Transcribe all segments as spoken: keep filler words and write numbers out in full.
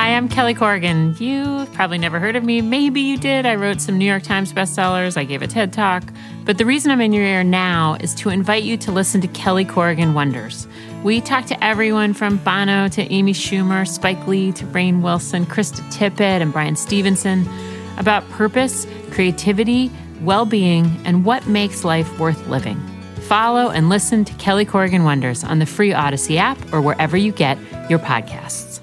Hi, I'm Kelly Corrigan. You've probably never heard of me. Maybe you did. I wrote some New York Times bestsellers. I gave a TED Talk. But the reason I'm in your ear now is to invite you to listen to Kelly Corrigan Wonders. We talk to everyone from Bono to Amy Schumer, Spike Lee to Rainn Wilson, Krista Tippett, and Brian Stevenson about purpose, creativity, well-being, and what makes life worth living. Follow and listen to Kelly Corrigan Wonders on the free Odyssey app or wherever you get your podcasts.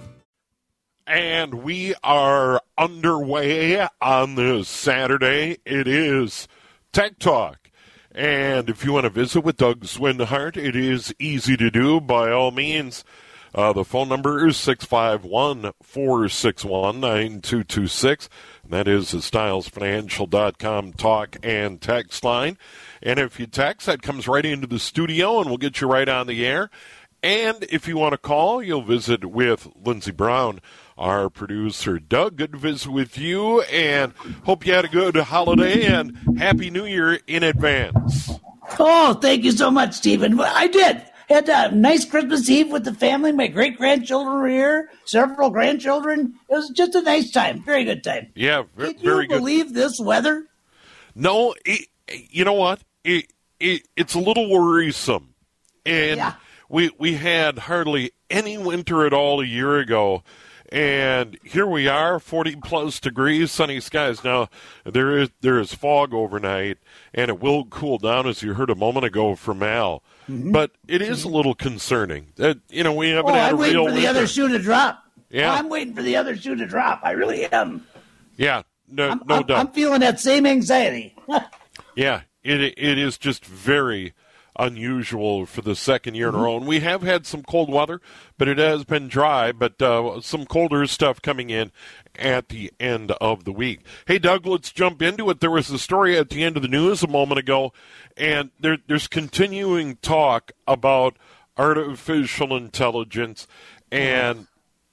And we are underway on this Saturday. It is Tech Talk. And if you want to visit with Doug Swinhart, it is easy to do by all means. Uh, the phone number is six five one, four six one, nine two two six. And that is the stiles financial dot com talk and text line. And if you text, that comes right into the studio, and we'll get you right on the air. And if you want to call, you'll visit with Lindsey Brown, our producer. Doug, good to visit with you, and hope you had a good holiday, and Happy New Year in advance. Oh, thank you so much, Stephen. I did. Had a nice Christmas Eve with the family. My great-grandchildren were here, several grandchildren. It was just a nice time, very good time. Yeah, v- Can very you good. believe this weather? No, it, you know what? It, it, it's a little worrisome. And Yeah. we we had hardly any winter at all a year ago. And here we are, forty-plus degrees, sunny skies. Now, there is there is fog overnight, and it will cool down, as you heard a moment ago from Al. Mm-hmm. But it is a little concerning. That you know, we haven't Oh, had I'm a waiting real for the winter. other shoe to drop. Yeah. I'm waiting for the other shoe to drop. I really am. Yeah, no, I'm, no I'm, doubt. I'm feeling that same anxiety. Yeah, it it is just very unusual for the second year in a row. And we have had some cold weather, but it has been dry, but uh, some colder stuff coming in at the end of the week. Hey, Doug, let's jump into it. There was a story at the end of the news a moment ago, and there, there's continuing talk about artificial intelligence and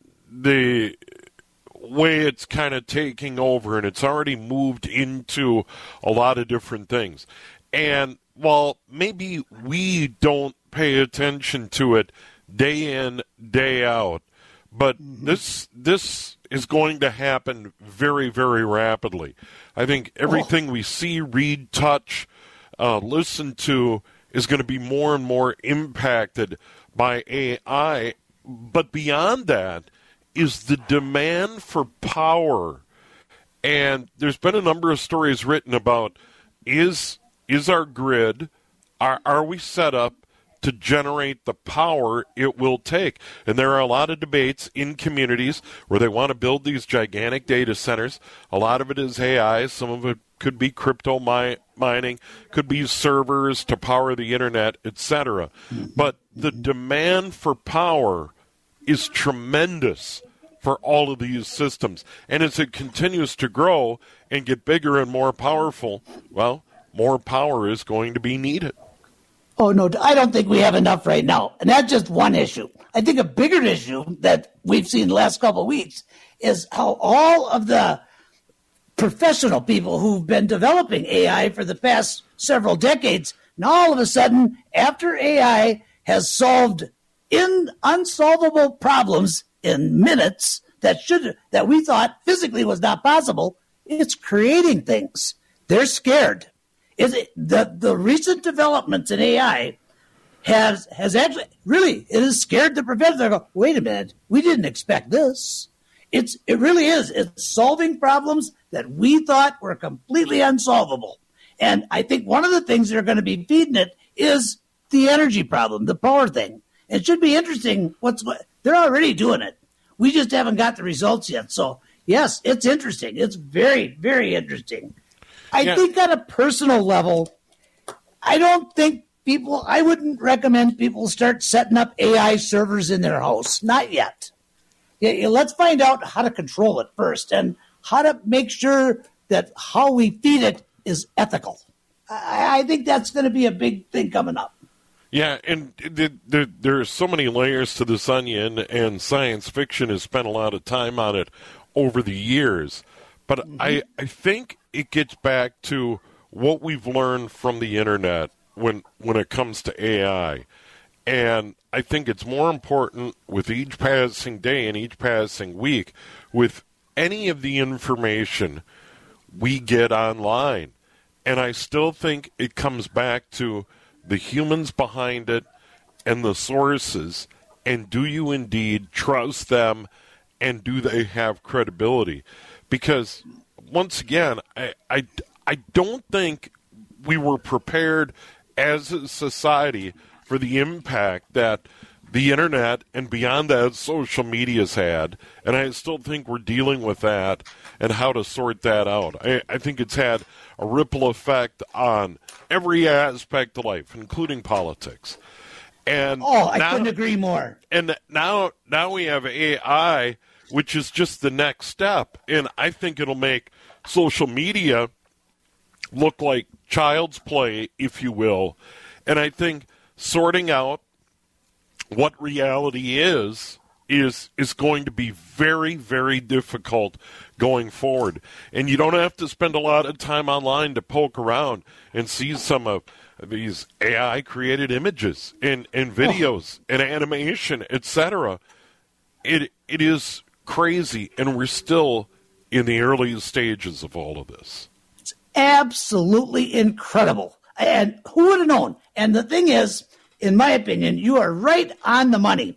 the way it's kind of taking over, and it's already moved into a lot of different things. And while maybe we don't pay attention to it day in, day out, but mm-hmm. this this is going to happen very, very rapidly. I think everything oh. we see, read, touch, uh, listen to is going to be more and more impacted by A I. But beyond that is the demand for power. And there's been a number of stories written about is is our grid, are, are we set up to generate the power it will take? And there are a lot of debates in communities where they want to build these gigantic data centers. A lot of it is A I. Some of it could be crypto mi- mining, could be servers to power the internet, et cetera. But the demand for power is tremendous for all of these systems. And as it continues to grow and get bigger and more powerful, well, more power is going to be needed. Oh, no, I don't think we have enough right now. And that's just one issue. I think a bigger issue that we've seen the last couple of weeks is how all of the professional people who've been developing A I for the past several decades, now all of a sudden, after A I has solved in unsolvable problems in minutes that should that we thought physically was not possible, it's creating things. They're scared. Is it, the the recent developments in A I has has actually really it has scared the professors. They go, wait a minute, we didn't expect this. It's it really is. It's solving problems that we thought were completely unsolvable. And I think one of the things that are going to be feeding it is the energy problem, the power thing. It should be interesting. What's they're already doing it. We just haven't got the results yet. So yes, it's interesting. It's very, very interesting. I yeah. think on a personal level, I don't think people, I wouldn't recommend people start setting up A I servers in their house. Not yet. Yeah, yeah, let's find out how to control it first and how to make sure that how we feed it is ethical. I, I think that's going to be a big thing coming up. Yeah, and there, there are so many layers to this onion, and science fiction has spent a lot of time on it over the years. But mm-hmm. I, I think it gets back to what we've learned from the internet when when it comes to A I. And I think it's more important with each passing day and each passing week, with any of the information we get online. And I still think it comes back to the humans behind it and the sources. And do you indeed trust them, and do they have credibility? Because, once again, I, I, I don't think we were prepared as a society for the impact that the internet and beyond that social media's had, and I still think we're dealing with that and how to sort that out. I, I think it's had a ripple effect on every aspect of life, including politics. And oh, I now, couldn't agree more. And now, now we have A I, which is just the next step, and I think it'll make social media look like child's play, if you will. And I think sorting out what reality is is is going to be very, very difficult going forward. And you don't have to spend a lot of time online to poke around and see some of these A I-created images and, and videos oh. and animation, et cetera. It it is crazy, and we're still in the early stages of all of this. It's absolutely incredible. And who would have known? And the thing is, in my opinion, you are right on the money.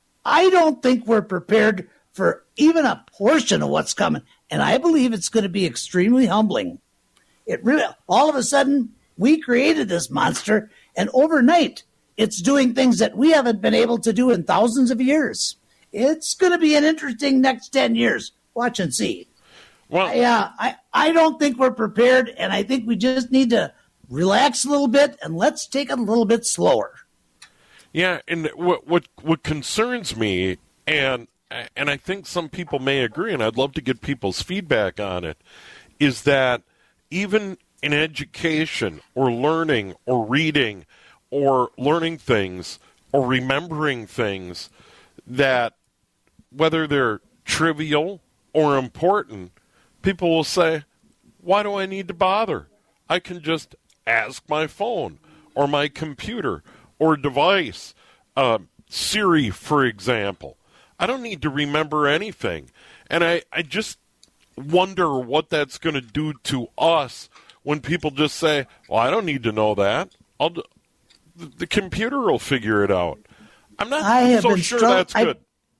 I don't think we're prepared for even a portion of what's coming. And I believe it's going to be extremely humbling. It really, all of a sudden, we created this monster, and overnight, it's doing things that we haven't been able to do in thousands of years. It's going to be an interesting next ten years. Watch and see. Well, yeah, I, I don't think we're prepared, and I think we just need to relax a little bit, and let's take it a little bit slower. Yeah, and what what what concerns me, and and I think some people may agree, and I'd love to get people's feedback on it, is that even in education or learning or reading or learning things or remembering things, that whether they're trivial or important, people will say, why do I need to bother? I can just ask my phone or my computer or device, uh, Siri, for example. I don't need to remember anything. And I, I just wonder what that's going to do to us when people just say, well, I don't need to know that. I'll d- the, the computer will figure it out. I'm not I have so been sure stru- that's good.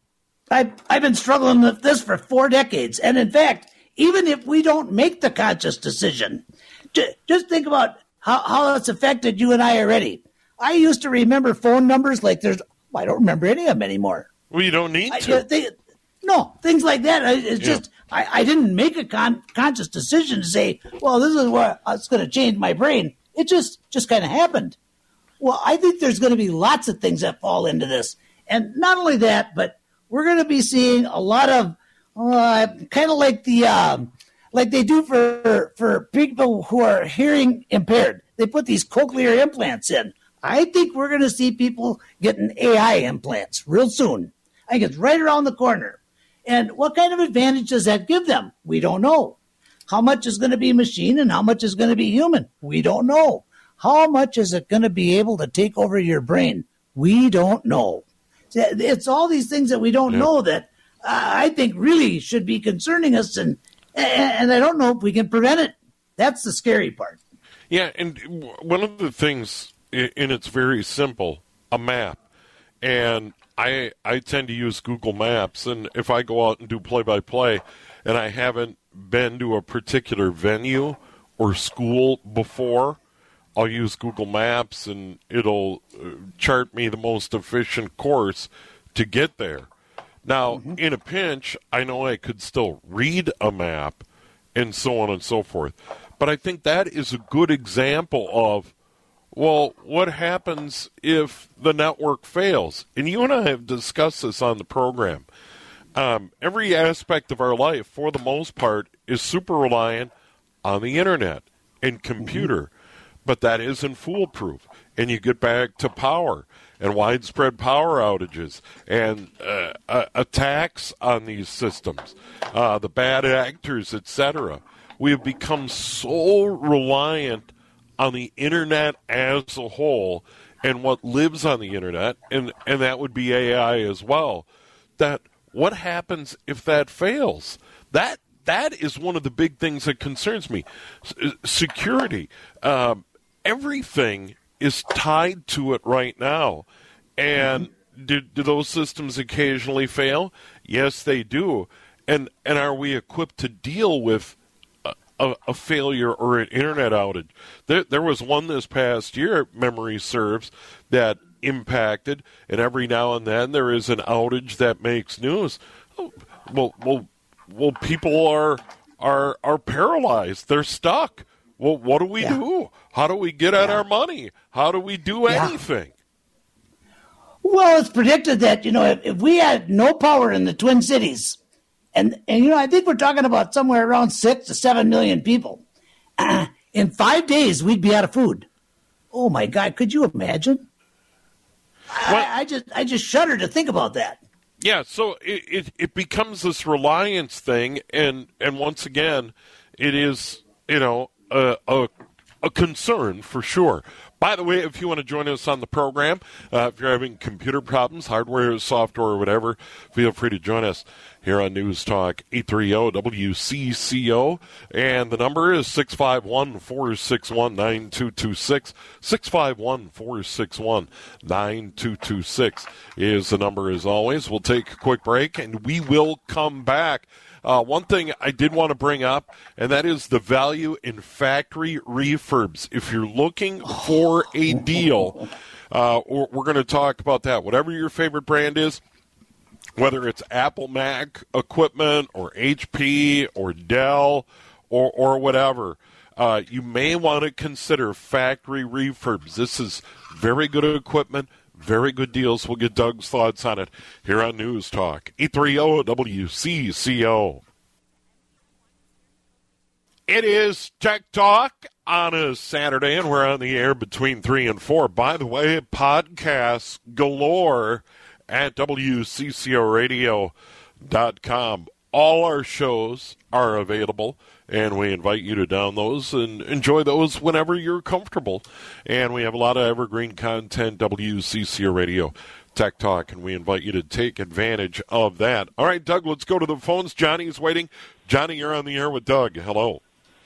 I, I, I've been struggling with this for four decades. And in fact, even if we don't make the conscious decision, j- just think about how, how it's affected you and I already. I used to remember phone numbers like there's, I don't remember any of them anymore. Well, you don't need I, to. They, no, things like that. It's Yeah. just, I, I didn't make a con- conscious decision to say, well, this is what it's going to change my brain. It just, just kind of happened. Well, I think there's going to be lots of things that fall into this. And not only that, but we're going to be seeing a lot of uh, kind of like the, um, like they do for, for people who are hearing impaired. They put these cochlear implants in. I think we're going to see people getting A I implants real soon. I think it's right around the corner. And what kind of advantage does that give them? We don't know. How much is going to be machine and how much is going to be human? We don't know. How much is it going to be able to take over your brain? We don't know. It's all these things that we don't yeah. know that uh, I think really should be concerning us, and and I don't know if we can prevent it. That's the scary part. Yeah, and one of the things, and it's very simple, a map. And I I tend to use Google Maps, and if I go out and do play-by-play and I haven't been to a particular venue or school before, I'll use Google Maps, and it'll chart me the most efficient course to get there. Now, mm-hmm. in a pinch, I know I could still read a map and so on and so forth. But I think that is a good example of, well, what happens if the network fails? And you and I have discussed this on the program. Um, every aspect of our life, for the most part, is super reliant on the internet and computer. Mm-hmm. But that isn't foolproof. And you get back to power and widespread power outages and uh, uh, attacks on these systems, uh, the bad actors, et cetera. We have become so reliant on the internet as a whole, and what lives on the internet, and, and that would be A I as well, that what happens if that fails? That that is one of the big things that concerns me. S- security. Um, everything is tied to it right now. And do, do those systems occasionally fail? Yes, they do. And and are we equipped to deal with a, a, a failure or an internet outage? There, there was one this past year, memory serves, that impacted, and every now and then there is an outage that makes news. Oh, well, well, well, people are are are paralyzed. They're stuck. Well, what do we yeah. do? How do we get at yeah. our money? How do we do yeah. anything? Well, it's predicted that, you know, if, if we had no power in the Twin Cities, and, and, you know, I think we're talking about somewhere around six to seven million people, uh, in five days we'd be out of food. Oh, my God, could you imagine? Well, I, I just I just shudder to think about that. Yeah, so it, it, it becomes this reliance thing, and, and once again, it is, you know, a, a, a concern for sure. By the way, if you want to join us on the program, uh, if you're having computer problems, hardware, software, or whatever, feel free to join us here on News Talk eight thirty W C C O. And the number is six five one, four six one, nine two two six. six five one, four six one, nine two two six is the number as always. We'll take a quick break, and we will come back. Uh, one thing I did want to bring up, and that is the value in factory refurbs. If you're looking for a deal, uh, we're, we're going to talk about that. Whatever your favorite brand is, whether it's Apple Mac equipment or H P or Dell or, or whatever, uh, you may want to consider factory refurbs. This is very good equipment. Very good deals. We'll get Doug's thoughts on it here on News Talk eight thirty W C C O. It is Tech Talk on a Saturday, and we're on the air between three and four. By the way, podcasts galore at W C C O radio dot com. All our shows are available, and we invite you to download those and enjoy those whenever you're comfortable. And we have a lot of evergreen content, W C C O Radio Tech Talk, and we invite you to take advantage of that. All right, Doug, let's go to the phones. Johnny's waiting. Johnny, you're on the air with Doug. Hello.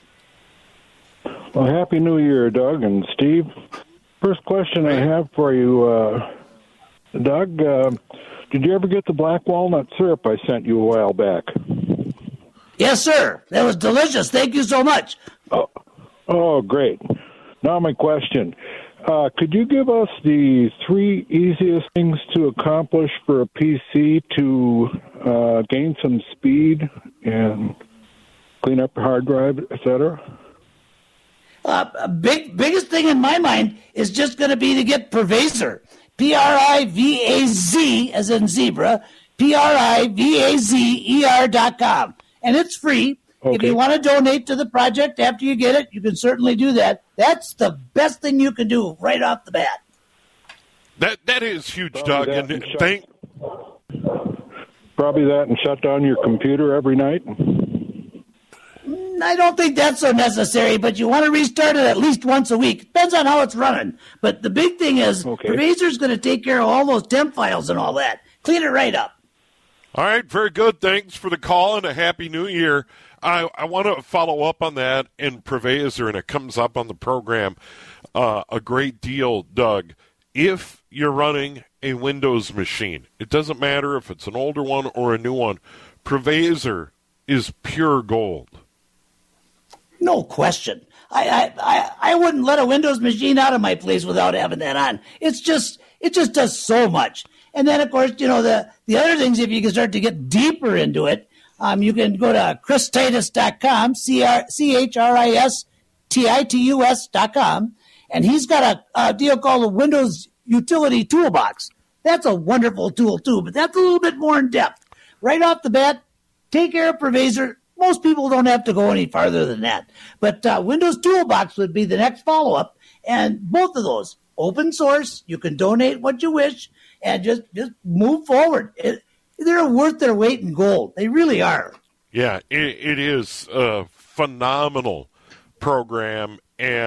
Well, Happy New Year, Doug and Steve. First question I have for you, uh, Doug, uh, did you ever get the black walnut syrup I sent you a while back? Yes, sir. That was delicious. Thank you so much. Oh, oh great. Now my question. Uh, could you give us the three easiest things to accomplish for a P C to uh, gain some speed and clean up your hard drive, et cetera? Uh, big biggest thing in my mind is just going to be to get Privazer. P R I V A Z, as in zebra, P R I V A Z E R dot com. And it's free. Okay. If you want to donate to the project after you get it, you can certainly do that. That's the best thing you can do right off the bat. That That is huge, Probably Doug. And and shut, thank- Probably that and shut down your computer every night? I don't think that's so necessary, but you want to restart it at least once a week. Depends on how it's running. But the big thing is, okay. Provazer's going to take care of all those temp files and all that. Clean it right up. All right, very good. Thanks for the call and a Happy New Year. I, I want to follow up on that in Privazer, and it comes up on the program uh, a great deal, Doug. If you're running a Windows machine, it doesn't matter if it's an older one or a new one, Privazer is pure gold. No question. I, I, I, I wouldn't let a Windows machine out of my place without having that on. It's just, it just does so much. And then, of course, you know, the, the other things, if you can start to get deeper into it, um, you can go to chris titus dot com, C H R I S T I T U S dot com, and he's got a, a deal called the Windows Utility Toolbox. That's a wonderful tool, too, but that's a little bit more in depth. Right off the bat, take care of Privazer. Most people don't have to go any farther than that. But uh, Windows Toolbox would be the next follow-up. And both of those, open source, you can donate what you wish, and just, just move forward. It, they're worth their weight in gold. They really are. Yeah, it, it is a phenomenal program. And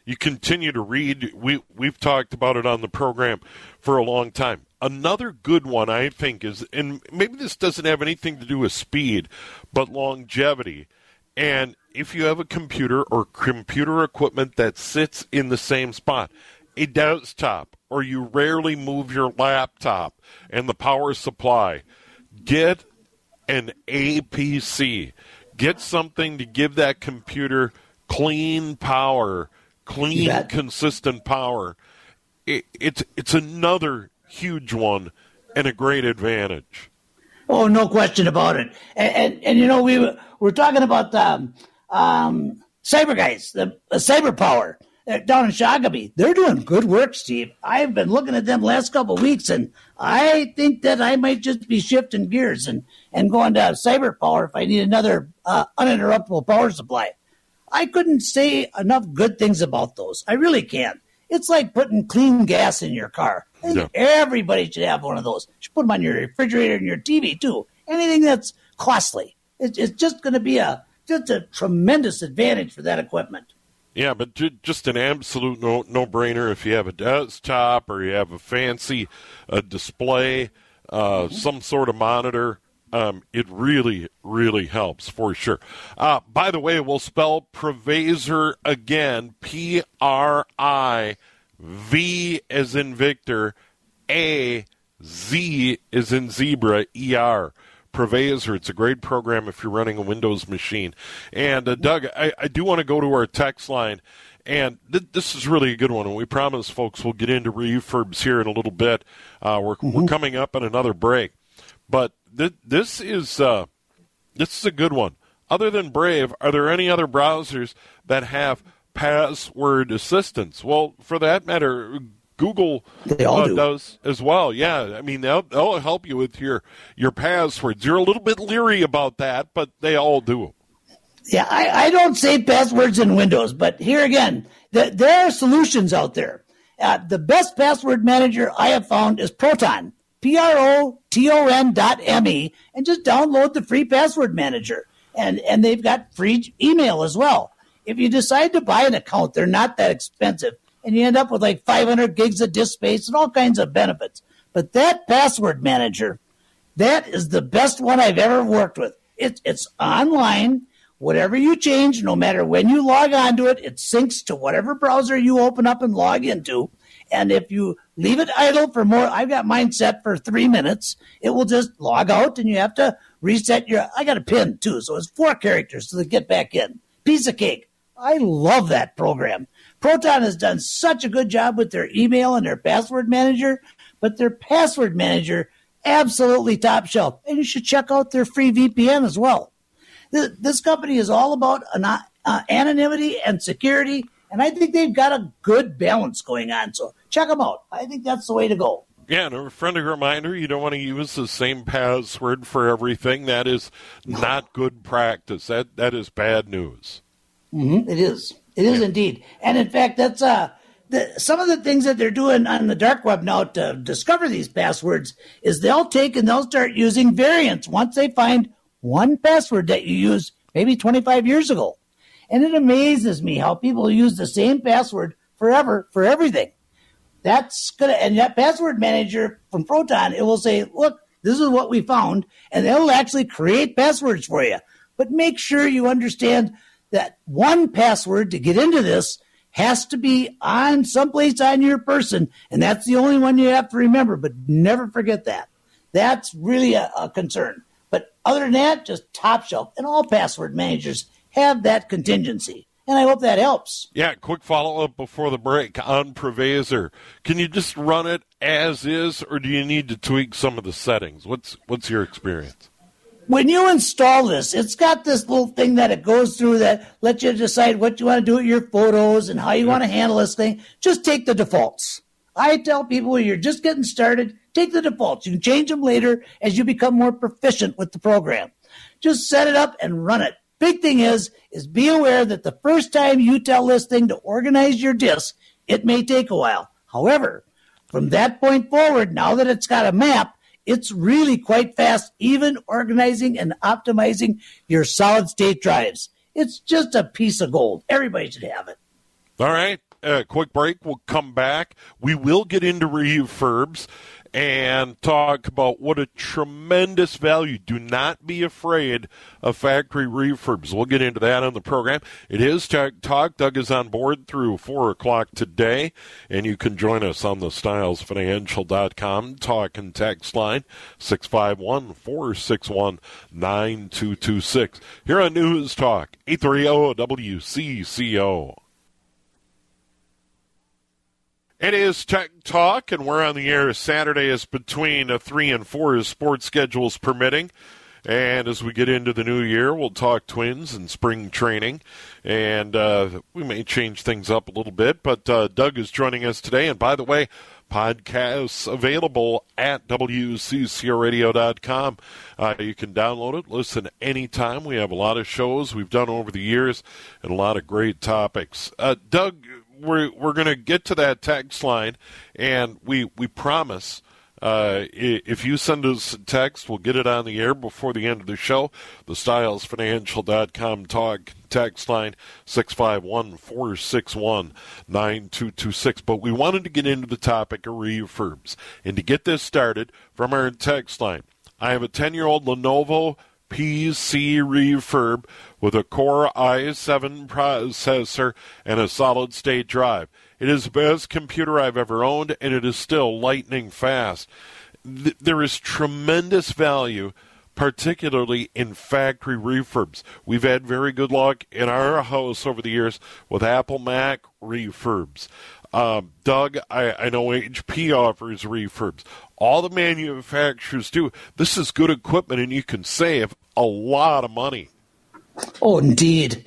You continue to read. We, we've talked about it on the program for a long time. Another good one, I think, is, and maybe this doesn't have anything to do with speed, but longevity. And if you have a computer or computer equipment that sits in the same spot, a desktop, or you rarely move your laptop and the power supply, get an A P C. Get something to give that computer clean power, clean, consistent power. It, it's it's another huge one and a great advantage. Oh, no question about it. And, and, and you know, we were, we're talking about um, um, Cyber Guys, the, the Cyber Power uh, down in Shakopee. They're doing good work, Steve. I've been looking at them last couple of weeks, and I think that I might just be shifting gears and, and going to Cyber Power if I need another uh, uninterruptible power supply. I couldn't say enough good things about those. I really can't. It's like putting clean gas in your car. I think yeah. everybody should have one of those. You should put them on your refrigerator and your T V, too. Anything that's costly. It's, it's just going to be a just a tremendous advantage for that equipment. Yeah, but just an absolute no, no-brainer if you have a desktop or you have a fancy uh, display, uh, mm-hmm. some sort of monitor. Um, it really, really helps for sure. Uh, by the way, we'll spell Privazer again, P R I V as in Victor, A, Z as in zebra, E R. Privazer. It's a great program if you're running a Windows machine. And, uh, Doug, I, I do want to go to our text line. And th- this is really a good one. And we promise, folks, we'll get into refurbs here in a little bit. Uh, we're, mm-hmm. we're coming up on another break. But th- this is uh, this is a good one. Other than Brave, are there any other browsers that have password assistance? Well, for that matter, Google they all uh, do. does as well. Yeah, I mean, they'll, they'll help you with your, your passwords. You're a little bit leery about that, but they all do. Yeah, I, I don't save passwords in Windows, but here again, the, there are solutions out there. Uh, the best password manager I have found is Proton. P R O T O N dot M E, and just download the free password manager. And, and they've got free email as well. If you decide to buy an account, they're not that expensive, and you end up with like five hundred gigs of disk space and all kinds of benefits. But that password manager, that is the best one I've ever worked with. It, it's online. Whatever you change, no matter when you log onto it, it syncs to whatever browser you open up and log into. And if you leave it idle for more, I've got mine set for three minutes, it will just log out and you have to reset your, I got a PIN too, so it's four characters to get back in. Piece of cake. I love that program. Proton has done such a good job with their email and their password manager, but their password manager, absolutely top shelf. And you should check out their free V P N as well. This company is all about uh, anonymity and security, and I think they've got a good balance going on. So check them out. I think that's the way to go. Yeah, and a friendly reminder, you don't want to use the same password for everything. That is not good practice. That That is bad news. Mm-hmm. It is. It is yeah. indeed. And in fact, that's uh, the, some of the things that they're doing on the dark web now to discover these passwords is they'll take and they'll start using variants once they find one password that you used maybe twenty-five years ago. And it amazes me how people use the same password forever for everything. That's gonna, and that password manager from Proton, it will say, look, this is what we found, and it'll actually create passwords for you. But make sure you understand that one password to get into this has to be on someplace on your person, and that's the only one you have to remember, but never forget that. That's really a, a concern. But other than that, just top shelf. And all password managers have that contingency. And I hope that helps. Yeah, quick follow-up before the break on Privazer. Can you just run it as is, or do you need to tweak some of the settings? What's what's your experience? When you install this, it's got this little thing that it goes through that lets you decide what you want to do with your photos and how you want to handle this thing. Just take the defaults. I tell people when you're just getting started, take the defaults. You can change them later as you become more proficient with the program. Just set it up and run it. Big thing is, is be aware that the first time you tell this thing to organize your disk, it may take a while. However, from that point forward, now that it's got a map, it's really quite fast, even organizing and optimizing your solid-state drives. It's just a piece of gold. Everybody should have it. All right. a quick break. We'll come back. We will get into refurbs and talk about what a tremendous value. Do not be afraid of factory refurbs. We'll get into that on the program. It is Tech Talk. Doug is on board through four o'clock today, and you can join us on the Stiles Financial dot com talk and text line, six five one, four six one, nine two two six. Here on News Talk, eight thirty W C C O. It is Tech Talk, and we're on the air Saturday is between a three and four as sports schedules permitting. And as we get into the new year, we'll talk Twins and spring training. And uh, we may change things up a little bit, but uh, Doug is joining us today. And by the way, podcasts available at W C C O radio dot com. Uh, you can download it, listen anytime. We have a lot of shows we've done over the years and a lot of great topics. Uh, Doug, we're we're going to get to that text line, and we we promise uh, if you send us a text, we'll get it on the air before the end of the show. The Stiles Financial dot com talk text line, six five one, four six one, nine two two six. But we wanted to get into the topic of refurbs. And to get this started from our text line, I have a ten-year-old Lenovo P C refurb with a Core i seven processor and a solid-state drive. It is the best computer I've ever owned, and it is still lightning fast. Th- there is tremendous value, particularly in factory refurbs. We've had very good luck in our house over the years with Apple Mac refurbs. Um, Doug, I, I know H P offers refurbs. All the manufacturers do. This is good equipment, and you can save a lot of money. Oh, indeed.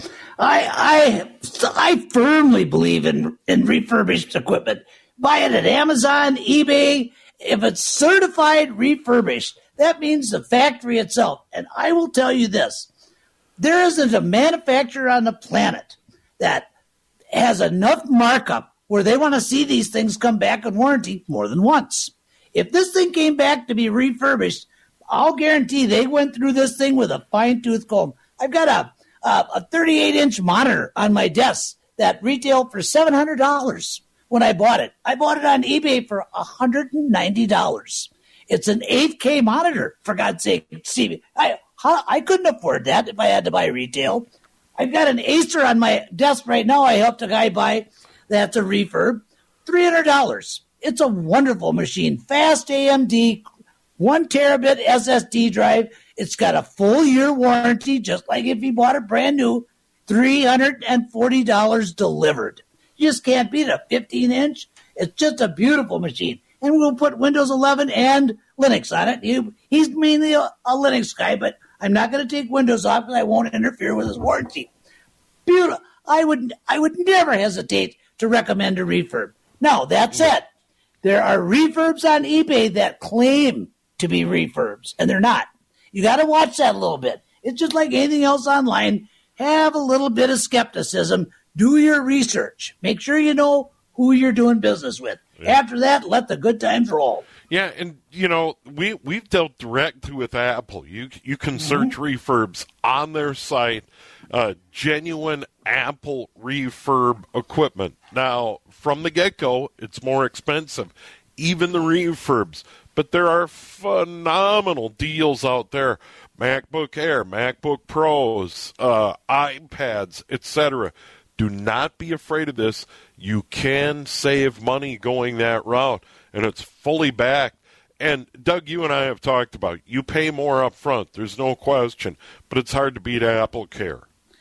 I I I firmly believe in, in refurbished equipment. Buy it at Amazon, eBay. If it's certified refurbished, that means the factory itself. And I will tell you this. There isn't a manufacturer on the planet that has enough markup where they want to see these things come back on warranty more than once. If this thing came back to be refurbished, I'll guarantee they went through this thing with a fine-tooth comb. I've got a a, a thirty-eight inch monitor on my desk that retailed for seven hundred dollars when I bought it. I bought it on eBay for one hundred ninety dollars. It's an eight K monitor, for God's sake, Steve. I, I couldn't afford that if I had to buy retail. I've got an Acer on my desk right now I helped a guy buy. That's a refurb. three hundred dollars. It's a wonderful machine. Fast A M D, one terabit S S D drive. It's got a full year warranty, just like if you bought it brand new. three hundred forty dollars delivered. You just can't beat a fifteen inch. It's just a beautiful machine. And we'll put Windows eleven and Linux on it. He, he's mainly a, a Linux guy, but I'm not going to take Windows off because I won't interfere with his warranty. Beautiful. I would, I would never hesitate to recommend a refurb. Now, that said, there are refurbs on eBay that claim to be refurbs, and they're not. You got to watch that a little bit. It's just like anything else online. Have a little bit of skepticism. Do your research. Make sure you know who you're doing business with. Yeah. After that, let the good times roll. Yeah, and, you know, we, we've dealt directly with Apple. You you can search mm-hmm. refurbs on their site, uh, genuine Apple refurb equipment. Now, from the get-go, it's more expensive, even the refurbs. But there are phenomenal deals out there. MacBook Air, MacBook Pros, uh, iPads, et cetera. Do not be afraid of this. You can save money going that route, and it's fully backed. And, Doug, you and I have talked about it. You pay more up front. There's no question. But it's hard to beat Apple Care.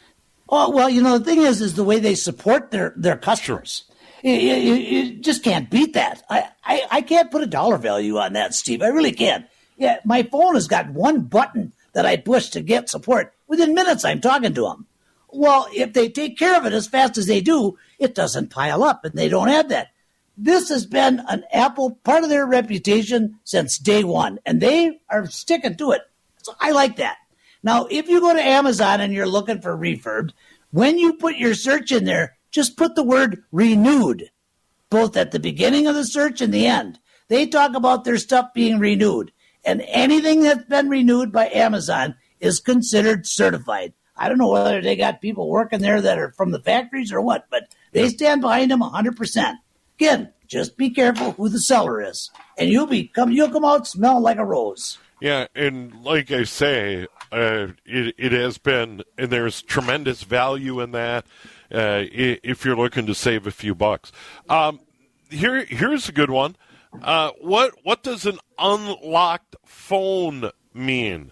Oh, well, you know, the thing is, is the way they support their, their customers. Sure. You, you, you just can't beat that. I, I, I can't put a dollar value on that, Steve. I really can't. Yeah, my phone has got one button that I push to get support. Within minutes, I'm talking to them. Well, if they take care of it as fast as they do, it doesn't pile up, and they don't have that. This has been an Apple part of their reputation since day one, and they are sticking to it. So I like that. Now, if you go to Amazon and you're looking for refurbed, when you put your search in there, just put the word renewed, both at the beginning of the search and the end. They talk about their stuff being renewed, and anything that's been renewed by Amazon is considered certified. I don't know whether they got people working there that are from the factories or what, but They stand behind them one hundred percent. Again, just be careful who the seller is, and you'll be come you'll come out smelling like a rose. Yeah, and like I say, uh, it it has been, and there's tremendous value in that. Uh, if you're looking to save a few bucks, um, here here's a good one. Uh, what what does an unlocked phone mean?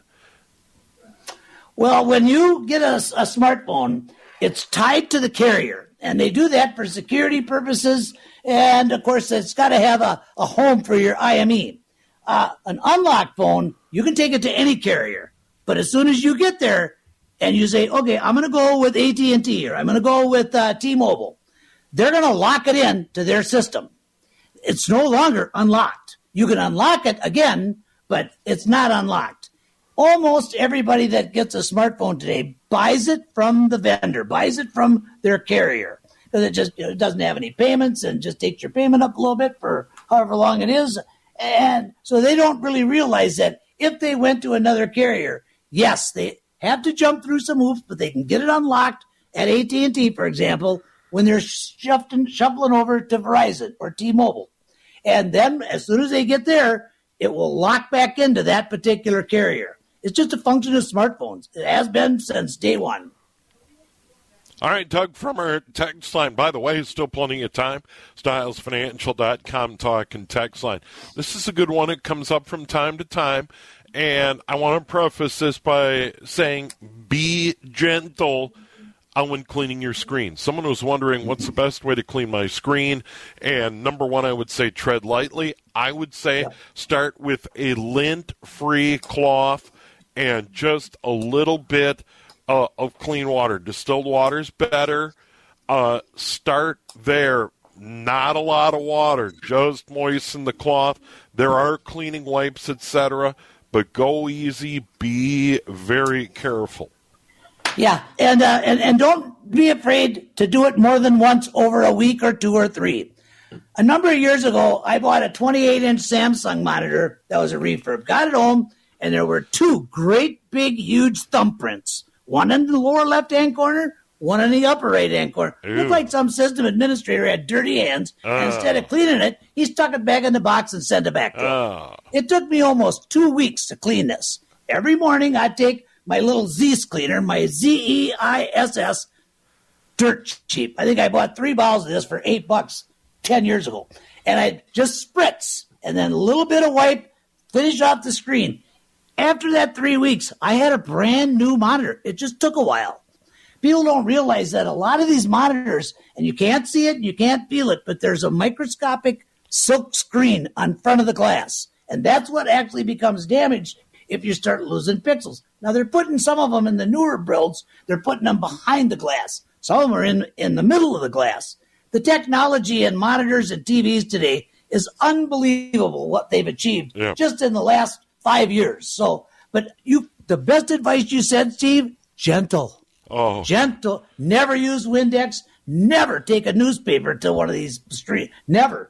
Well, when you get a, a smartphone, it's tied to the carrier, and they do that for security purposes. And of course, it's got to have a, a home for your I M E. Uh, an unlocked phone, you can take it to any carrier, but as soon as you get there and you say, okay, I'm going to go with A T and T or I'm going to go with uh, T-Mobile, they're going to lock it in to their system. It's no longer unlocked. You can unlock it again, but it's not unlocked. Almost everybody that gets a smartphone today buys it from the vendor, buys it from their carrier, because it just you know, it doesn't have any payments and just takes your payment up a little bit for however long it is. And so they don't really realize that if they went to another carrier, yes, they have to jump through some hoops, but they can get it unlocked at A T and T, for example, when they're shuffling, shuffling over to Verizon or T-Mobile. And then as soon as they get there, it will lock back into that particular carrier. It's just a function of smartphones. It has been since day one. All right, Doug, from our text line. By the way, still plenty of time. Stiles Financial dot com talk and text line. This is a good one. It comes up from time to time. And I want to preface this by saying be gentle on when cleaning your screen. Someone was wondering what's the best way to clean my screen. And number one, I would say tread lightly. I would say start with a lint-free cloth and just a little bit uh, of clean water. Distilled water is better. Uh, start there. Not a lot of water. Just moisten the cloth. There are cleaning wipes, et cetera, but go easy. Be very careful. Yeah, and, uh, and and don't be afraid to do it more than once over a week or two or three. A number of years ago, I bought a twenty-eight inch Samsung monitor that was a refurb. Got it home, and there were two great, big, huge thumbprints. One in the lower left-hand corner, one in the upper right-hand corner. Ew. Looked like some system administrator had dirty hands, uh. and instead of cleaning it, he stuck it back in the box and sent it back to uh. him. It took me almost two weeks to clean this. Every morning, I'd take my little Zeiss cleaner, my Z E I S S, dirt cheap. I think I bought three bottles of this for eight bucks ten years ago. And I'd just spritz, and then a little bit of wipe, finish off the screen. After that three weeks, I had a brand new monitor. It just took a while. People don't realize that a lot of these monitors, and you can't see it, you can't feel it, but there's a microscopic silk screen on front of the glass. And that's what actually becomes damaged if you start losing pixels. Now, they're putting some of them in the newer builds. They're putting them behind the glass. Some of them are in, in the middle of the glass. The technology in monitors and T Vs today is unbelievable what they've achieved yeah. just in the last five years. So, but you, the best advice you said, Steve, gentle. Oh. Gentle. Never use Windex. Never take a newspaper to one of these streets. Never.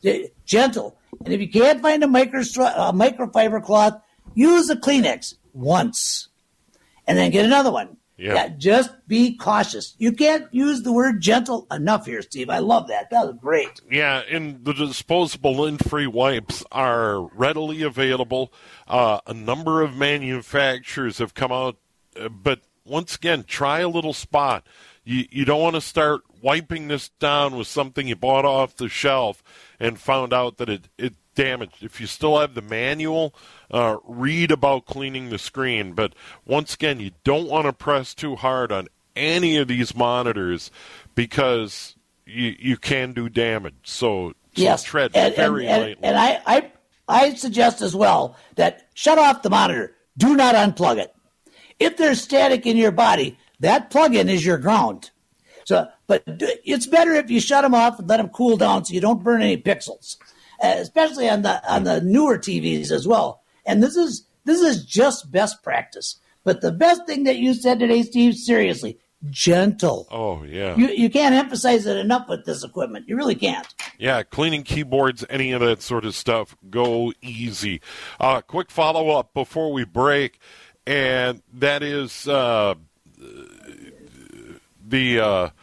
Gentle. And if you can't find a, micro, a microfiber cloth, use a Kleenex once, and then get another one. Yeah. yeah. Just be cautious. You can't use the word gentle enough here, Steve. I love that. That was great. Yeah, and the disposable lint-free wipes are readily available. Uh, a number of manufacturers have come out, uh, but once again, try a little spot. You, you don't want to start wiping this down with something you bought off the shelf and found out that it, it damaged. If you still have the manual, uh, read about cleaning the screen. But once again, you don't want to press too hard on any of these monitors because you you can do damage. So, so yes. tread and, very and, lightly. And I, I, I suggest as well that shut off the monitor. Do not unplug it. If there's static in your body, that plug-in is your ground. So, but it's better if you shut them off and let them cool down so you don't burn any pixels. Uh, especially on the on the newer T Vs as well. And this is this is just best practice. But the best thing that you said today, Steve, seriously, gentle. Oh, yeah. You you can't emphasize it enough with this equipment. You really can't. Yeah, cleaning keyboards, any of that sort of stuff, go easy. Uh, quick follow-up before we break, and that is uh, the uh,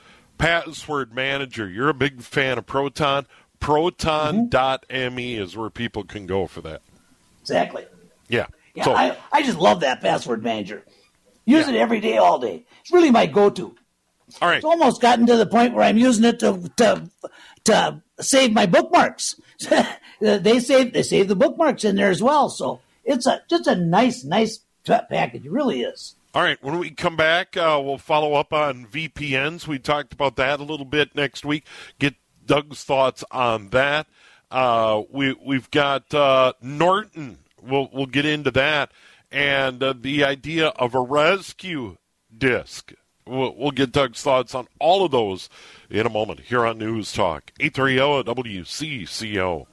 password manager. You're a big fan of Proton. Proton dot M E is where people can go for that. Exactly. Yeah. Yeah, so, I, I just love that password manager. Use Yeah. it every day, all day. It's really my go-to. all right. It's almost gotten to the point where I'm using it to to, to save my bookmarks. they save they save the bookmarks in there as well. So it's a just a nice, nice package. It really is. All right, when we come back, uh, we'll follow up on V P Ns. We talked about that a little bit next week. Get Doug's thoughts on that. Uh, we, we've got uh, Norton. We'll, we'll get into that. And uh, the idea of a rescue disc. We'll, we'll get Doug's thoughts on all of those in a moment here on News Talk. eight thirty W C C O.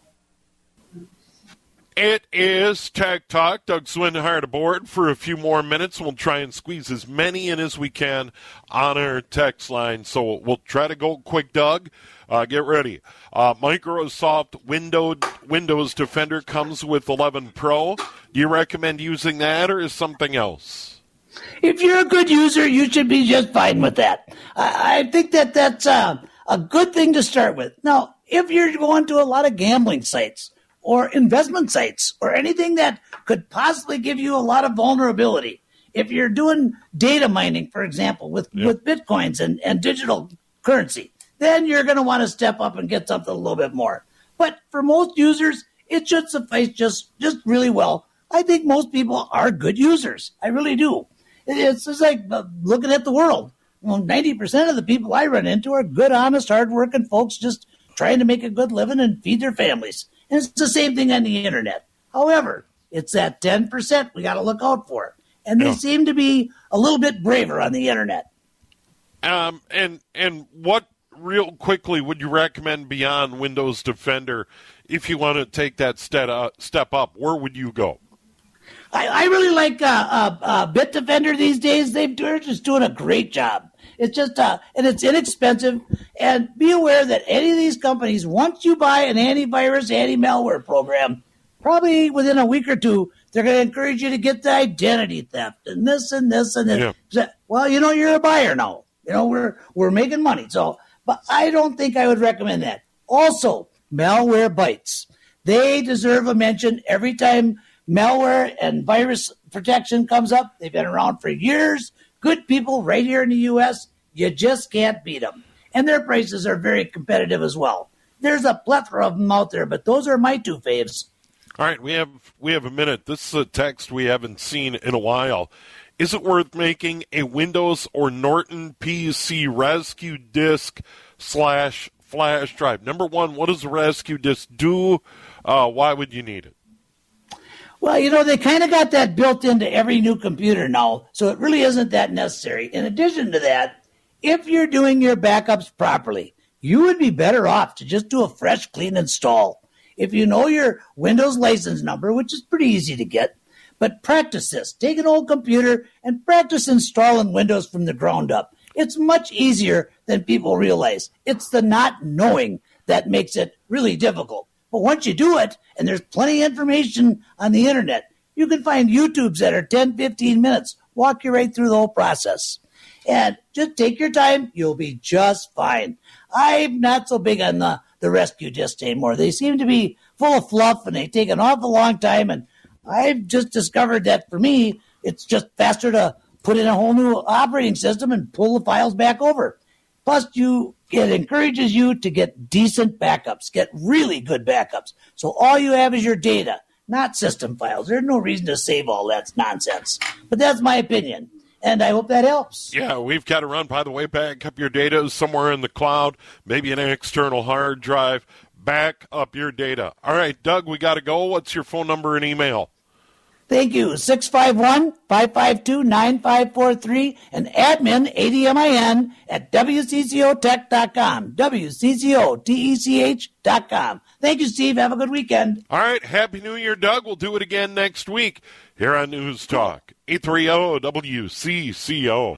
It is Tech Talk. Doug Swinhart aboard for a few more minutes. We'll try and squeeze as many in as we can on our text line. So we'll try to go quick, Doug. Uh, get ready. Uh, Microsoft Windows, Windows Defender comes with eleven Pro. Do you recommend using that or is something else? If you're a good user, you should be just fine with that. I, I think that that's uh, a good thing to start with. Now, if you're going to a lot of gambling sites, or investment sites, or anything that could possibly give you a lot of vulnerability. If you're doing data mining, for example, with, yeah. with Bitcoins and, and digital currency, then you're going to want to step up and get something a little bit more. But for most users, it should suffice just, just really well. I think most people are good users. I really do. It's just like looking at the world. Well, ninety percent of the people I run into are good, honest, hardworking folks just trying to make a good living and feed their families. And it's the same thing on the internet. However, it's that ten percent we got to look out for. And they Yeah. seem to be a little bit braver on the internet. Um, and and what, real quickly, would you recommend beyond Windows Defender if you want to take that step up? Step up, where would you go? I, I really like uh, uh, uh, Bitdefender these days. They, they're just doing a great job. It's just, uh, and it's inexpensive. And be aware that any of these companies, once you buy an antivirus, anti-malware program, probably within a week or two, they're going to encourage you to get the identity theft and this and this and this. Yeah. Well, you know, you're a buyer now. You know, we're we're making money. So, but I don't think I would recommend that. Also, Malwarebytes. They deserve a mention every time malware and virus protection comes up. They've been around for years. Good people right here in the U S. You just can't beat them. And their prices are very competitive as well. There's a plethora of them out there, but those are my two faves. All right, we have we have a minute. This is a text we haven't seen in a while. Is it worth making a Windows or Norton P C rescue disk slash flash drive? Number one, what does a rescue disk do? Uh, why would you need it? Well, you know, they kind of got that built into every new computer now, so it really isn't that necessary. In addition to that, if you're doing your backups properly, you would be better off to just do a fresh, clean install. If you know your Windows license number, which is pretty easy to get, but practice this. Take an old computer and practice installing Windows from the ground up. It's much easier than people realize. It's the not knowing that makes it really difficult. But once you do it, and there's plenty of information on the internet, you can find YouTubes that are ten, fifteen minutes, walk you right through the whole process. And just take your time, you'll be just fine. I'm not so big on the, the rescue discs anymore. They seem to be full of fluff, and they take an awful long time, and I've just discovered that for me, it's just faster to put in a whole new operating system and pull the files back over. Plus, you it encourages you to get decent backups, get really good backups. So all you have is your data, not system files. There's no reason to save all that nonsense. But that's my opinion, and I hope that helps. Yeah, we've got to run. By the way, back up your data somewhere in the cloud, maybe an external hard drive. Back up your data. All right, Doug, we got to go. What's your phone number and email? Thank you. six five one, five five two, nine five four three and admin, A D M I N, at W C C O tech dot com. W C C O T E C H dot com. Thank you, Steve. Have a good weekend. All right. Happy New Year, Doug. We'll do it again next week here on News Talk. eight thirty W C C O.